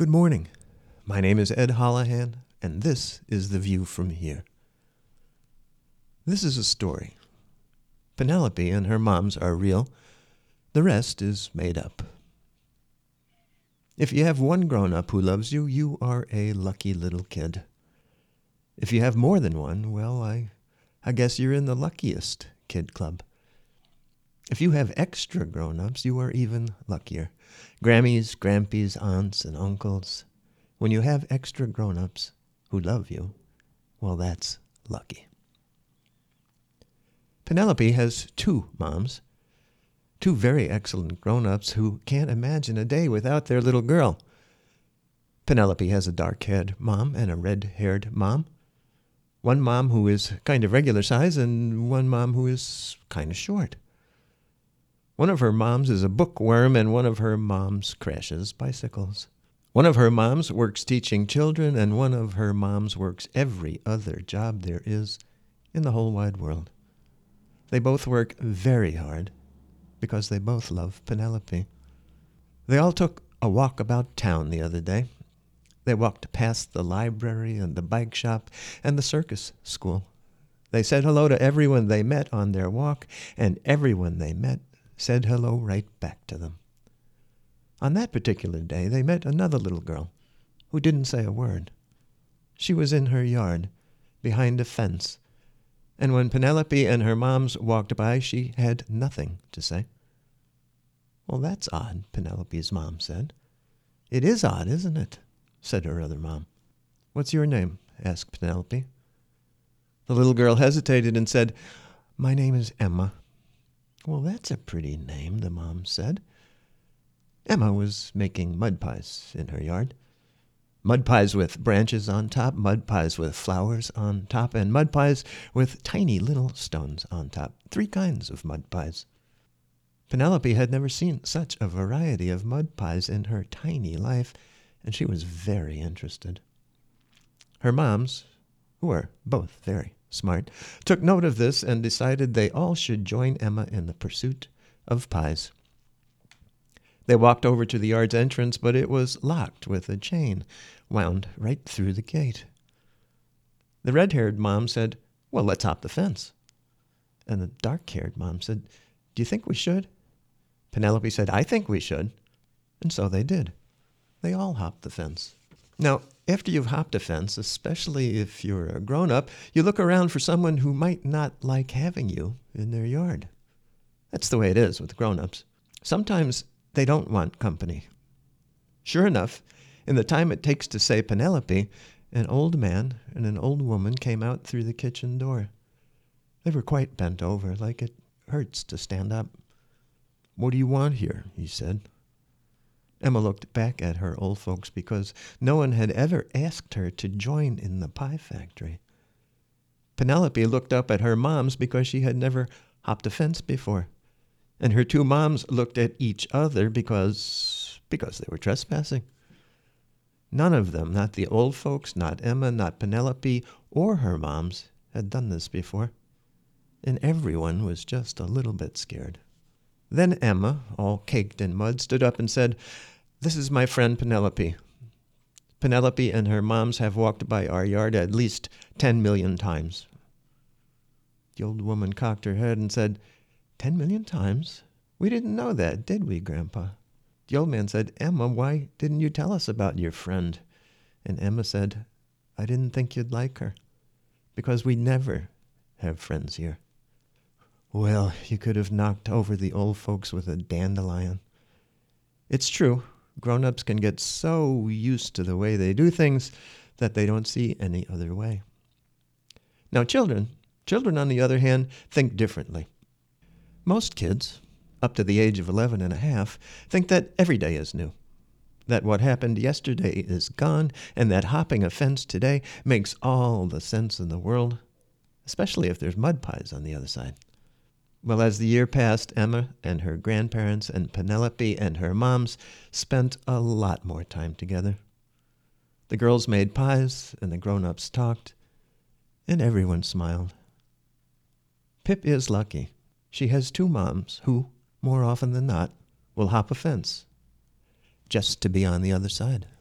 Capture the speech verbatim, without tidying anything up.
Good morning. My name is Ed Holohan, and this is The View from Here. This is a story. Penelope and her moms are real. The rest is made up. If you have one grown-up who loves you, you are a lucky little kid. If you have more than one, well, I, I guess you're in the luckiest kid club. If you have extra grown-ups, you are even luckier. Grammies, grandpies, aunts, and uncles. When you have extra grown-ups who love you, well, that's lucky. Penelope has two moms, two very excellent grown-ups who can't imagine a day without their little girl. Penelope has a dark-haired mom and a red-haired mom. One mom who is kind of regular size and one mom who is kind of short. One of her moms is a bookworm, and one of her moms crashes bicycles. One of her moms works teaching children, and one of her moms works every other job there is in the whole wide world. They both work very hard because they both love Penelope. They all took a walk about town the other day. They walked past the library and the bike shop and the circus school. They said hello to everyone they met on their walk, and everyone they met said hello right back to them. On that particular day, they met another little girl who didn't say a word. She was in her yard, behind a fence, and when Penelope and her moms walked by, she had nothing to say. "Well, that's odd," Penelope's mom said. "It is odd, isn't it?" said her other mom. "What's your name?" asked Penelope. The little girl hesitated and said, "My name is Emma." "Well, that's a pretty name," the mom said. Emma was making mud pies in her yard. Mud pies with branches on top, mud pies with flowers on top, and mud pies with tiny little stones on top. Three kinds of mud pies. Penelope had never seen such a variety of mud pies in her tiny life, and she was very interested. Her moms, who are both very smart, took note of this and decided they all should join Emma in the pursuit of pies. They walked over to the yard's entrance, but it was locked with a chain wound right through the gate. The red-haired mom said, "Well, let's hop the fence." And the dark-haired mom said, "Do you think we should?" Penelope said, "I think we should." And so they did. They all hopped the fence. Now, after you've hopped a fence, especially if you're a grown-up, you look around for someone who might not like having you in their yard. That's the way it is with grown-ups. Sometimes they don't want company. Sure enough, in the time it takes to say Penelope, an old man and an old woman came out through the kitchen door. They were quite bent over, like it hurts to stand up. "What do you want here?" he said. Emma looked back at her old folks because no one had ever asked her to join in the pie factory. Penelope looked up at her moms because she had never hopped a fence before. And her two moms looked at each other because, because they were trespassing. None of them, not the old folks, not Emma, not Penelope, or her moms, had done this before. And everyone was just a little bit scared. Then Emma, all caked in mud, stood up and said, "This is my friend Penelope. Penelope and her moms have walked by our yard at least ten million times." The old woman cocked her head and said, Ten million times? We didn't know that, did we, Grandpa?" The old man said, "Emma, why didn't you tell us about your friend?" And Emma said, "I didn't think you'd like her, because we never have friends here." Well, you could have knocked over the old folks with a dandelion. It's true, grown-ups can get so used to the way they do things that they don't see any other way. Now, children, children, on the other hand, think differently. Most kids, up to the age of eleven and a half, think that every day is new, that what happened yesterday is gone, and that hopping a fence today makes all the sense in the world, especially if there's mud pies on the other side. Well, as the year passed, Emma and her grandparents and Penelope and her moms spent a lot more time together. The girls made pies, and the grown-ups talked, and everyone smiled. Pip is lucky. She has two moms who, more often than not, will hop a fence just to be on the other side.